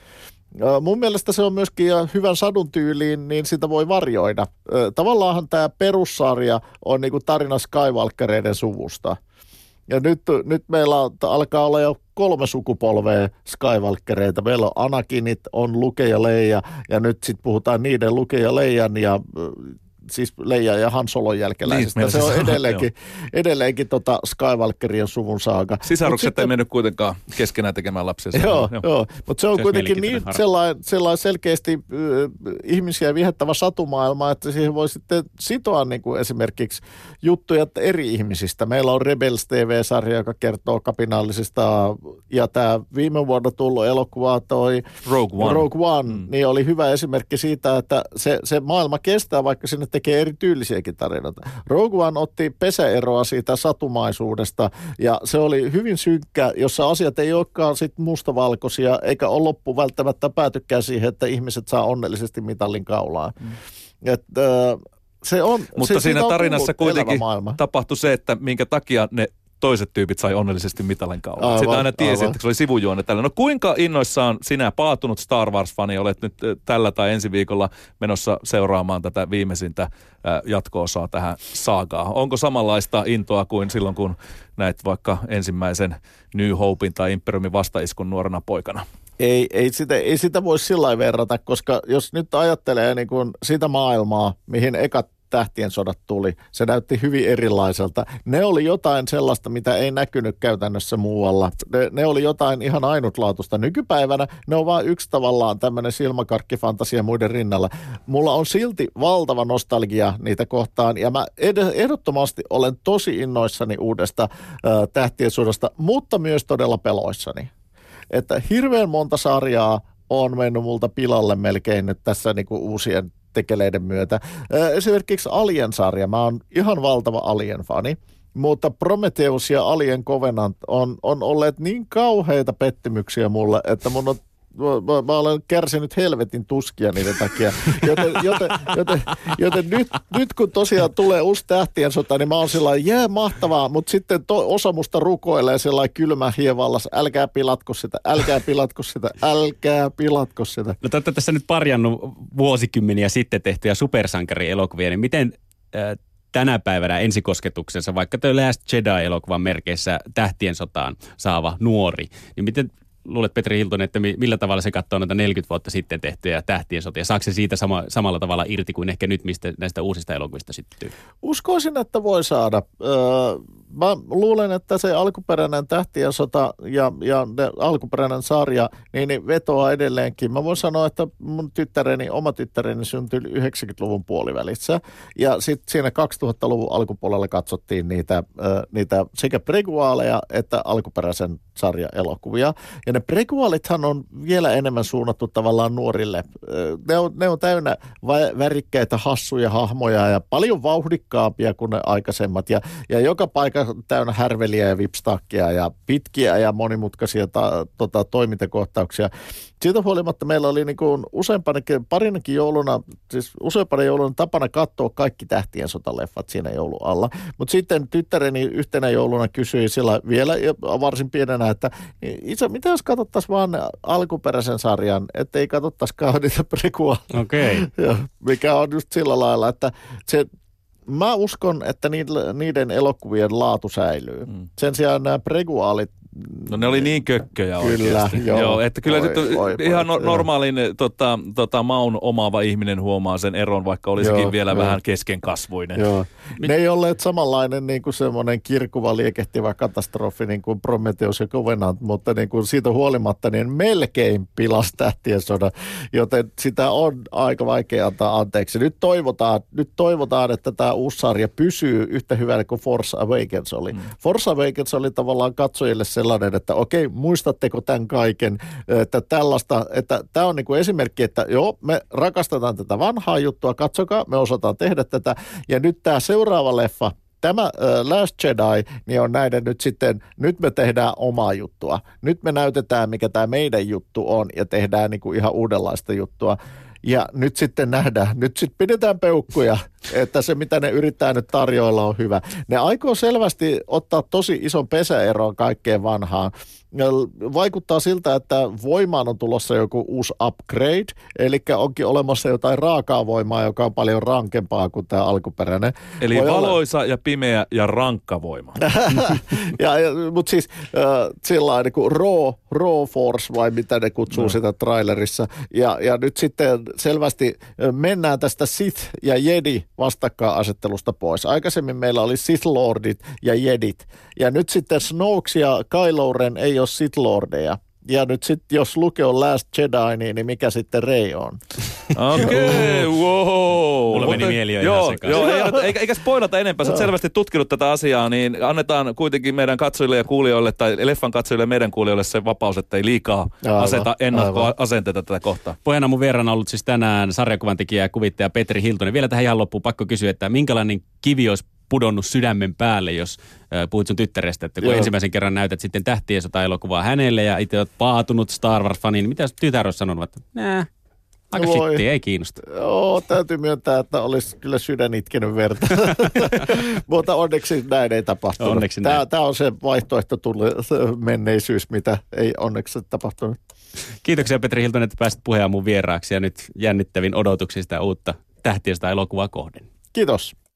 Mun mielestä se on myöskin hyvän sadun tyyliin, niin sitä voi varjoida. Tavallaanhan tämä perussarja on niinku tarina Skywalkereiden suvusta. Ja nyt meillä alkaa olla jo 3 sukupolvea Skywalkereita. Meillä on Anakinit, on Luke ja Leia, ja nyt sitten puhutaan niiden Luke ja Leijan ja siis Leija ja Han Solon jälkeläisistä. Niin, se on edelleenkin Skywalkerien suvun saaga. Sisarukset ei mennyt kuitenkaan keskenään tekemään lapsia. Joo. Mutta se on kuitenkin niin sellainen selkeästi ihmisiä viehättävä satumaailma, että siihen voi sitten sitoa niin kuin esimerkiksi juttuja eri ihmisistä. Meillä on Rebels TV-sarja, joka kertoo kapinallisista, ja tämä viime vuonna tullut elokuva toi Rogue One, niin oli hyvä esimerkki siitä, että se maailma kestää, vaikka sinne tekee eri tyylisiäkin tarinoita. Rogue One otti pesäeroa siitä satumaisuudesta, ja se oli hyvin synkkä, jossa asiat ei olekaan sit mustavalkoisia, eikä ole loppu välttämättä päätykään siihen, että ihmiset saa onnellisesti mitallin kaulaan. Mutta siinä tarinassa kuitenkin tapahtui se, että minkä takia ne toiset tyypit sai onnellisesti mitalin kaulaan. Sitä aina tiesi, että se oli sivujuonne tällä. No kuinka innoissaan sinä paatunut Star Wars-fani olet nyt tällä tai ensi viikolla menossa seuraamaan tätä viimeisintä jatko-osaa tähän saagaan? Onko samanlaista intoa kuin silloin, kun näit vaikka ensimmäisen New Hopein tai Imperiumin vastaiskun nuorena poikana? Ei sitä voi sillä lailla verrata, koska jos nyt ajattelee niin kuin sitä maailmaa, mihin ekat Tähtien sodat tuli, se näytti hyvin erilaiselta. Ne oli jotain sellaista, mitä ei näkynyt käytännössä muualla. Ne oli jotain ihan ainutlaatuista. Nykypäivänä ne on vain yksi tavallaan tämmöinen silmakarkkifantasia muiden rinnalla. Mulla on silti valtava nostalgia niitä kohtaan, ja mä ehdottomasti olen tosi innoissani uudesta Tähtien sodasta, mutta myös todella peloissani. Että hirveän monta sarjaa on mennyt multa pilalle melkein nyt tässä niinku uusien tekeleiden myötä. Esimerkiksi Alien-sarja. Mä oon ihan valtava Alien-fani, mutta Prometheus ja Alien Covenant on olleet niin kauheita pettymyksiä mulle, että mä olen kärsinyt helvetin tuskia niiden takia. Joten nyt kun tosiaan tulee uusi Tähtien sota, niin mä oon sellainen, mahtavaa, mutta sitten osa musta rukoilee sellainen kylmä hievallas, älkää pilatko sitä. No te olette tässä nyt parjannut vuosikymmeniä sitten tehtyjä supersankarielokuvia, niin miten tänä päivänä ensikosketuksensa, vaikka The Last Jedi-elokuvan merkeissä Tähtien sotaan saava nuori, niin miten luulet, Petri Hiltunen, että millä tavalla se katsoo noita 40 vuotta sitten tehtyjä Tähtien sotia? Saako se siitä samalla tavalla irti kuin ehkä nyt, mistä näistä uusista elokuvista syttyy? Uskoisin, että voi saada. Mä luulen, että se alkuperäinen Tähtien sota ja alkuperäinen sarja, niin vetoaa edelleenkin. Mä voin sanoa, että mun oma tyttäreni syntyi 90-luvun puolivälissä. Ja sitten siinä 2000-luvun alkupuolella katsottiin niitä sekä prequeleja että alkuperäisen sarja-elokuvia. Ja ne prequelithan on vielä enemmän suunnattu tavallaan nuorille. Ne on täynnä värikkäitä, hassuja hahmoja ja paljon vauhdikkaampia kuin ne aikaisemmat. Ja joka paikka täynnä härveliä ja vipstakkia ja pitkiä ja monimutkaisia toimintakohtauksia. Siitä huolimatta meillä oli niin kuin useampana jouluna tapana katsoa kaikki Tähtien sotaleffat siinä joulun alla. Mutta sitten tyttäreni yhtenä jouluna kysyi sillä vielä varsin pienenä, että isä, mitä jos katsottaisiin vaan alkuperäisen sarjan, ettei katsottaisikaan niitä prequeleja. Okei. Mikä on just sillä lailla, että mä uskon, että niiden elokuvien laatu säilyy. Sen sijaan nämä prequelit. No ne oli niin kökköjä kyllä, oikeasti. Joo, että kyllä ihan normaalin maun omaava ihminen huomaa sen eron, vaikka olisikin vielä vähän keskenkasvuinen. Joo. Ne ei olleet samanlainen niin kuin semmoinen kirkuva, liekehtivä katastrofi niin kuin Prometheus ja Covenant, mutta niin kuin siitä huolimatta niin melkein pilasi Tähtien sodan, joten sitä on aika vaikea antaa anteeksi. Nyt toivotaan, että tämä uusi sarja pysyy yhtä hyvänä kuin Force Awakens oli. Force Awakens oli tavallaan katsojille sellainen, että okei, muistatteko tämän kaiken, että tällaista, että tämä on niin kuin esimerkki, että joo, me rakastetaan tätä vanhaa juttua, katsokaa, me osataan tehdä tätä, ja nyt tämä seuraava leffa, tämä Last Jedi, niin on näiden nyt me tehdään omaa juttua. Nyt me näytetään, mikä tämä meidän juttu on, ja tehdään niin kuin ihan uudenlaista juttua. Ja nyt sitten nähdään, nyt sitten pidetään peukkuja että se mitä ne yrittää nyt tarjoilla on hyvä. Ne aikoo selvästi ottaa tosi ison pesäeron kaikkeen vanhaan. Vaikuttaa siltä, että voimaan on tulossa joku uusi upgrade, eli onkin olemassa jotain raakaa voimaa, joka on paljon rankempaa kuin tämä alkuperäinen. Eli valoisa ja pimeä ja rankka voima. Mutta siis sillä niin kuin raw force vai mitä ne kutsuu sitä trailerissa. Ja nyt sitten selvästi mennään tästä Sith ja Jedi vastakkainasettelusta pois. Aikaisemmin meillä oli Sith Lordit ja Jedit. Ja nyt sitten Snoke ja Kylo Ren ei ole Sith Lordeja. Ja nyt sitten, jos Luke on Last Jedi, niin mikä sitten Rey on? Okei, wow. Mulla meni mieli jo ihan sekaisin. Eikä spoilata enempää. Sä oot selvästi tutkinut tätä asiaa, niin annetaan kuitenkin meidän katsojille ja kuulijoille, tai leffan katsojille ja meidän kuulijoille se vapaus, että ei liikaa aseta ennakkoasenteita tätä kohtaa. Pohjana mun vieraana on ollut siis tänään sarjakuvan tekijä ja kuvittaja Petri Hiltunen. Vielä tähän ihan loppuun pakko kysyä, että minkälainen kivi olisi pudonnut sydämen päälle, jos puhut sun tyttärestä, että kun ensimmäisen kerran näytät sitten Tähtien sota-elokuvaa hänelle ja itse oot paatunut Star Wars-fani, niin mitä tytär olisi sanonut, että aika shitti, ei kiinnosta. Joo, täytyy myöntää, että olisi kyllä sydän itkenyt verta. Mutta onneksi näin ei tapahtunut. Tämä on se vaihtoehto menneisyys, mitä ei onneksi tapahtunut. Kiitoksia Petri Hiltunen, että pääsit Puheen mun vieraaksi ja nyt jännittävin odotuksia sitä uutta Tähtien sota-elokuvaa kohden. Kiitos.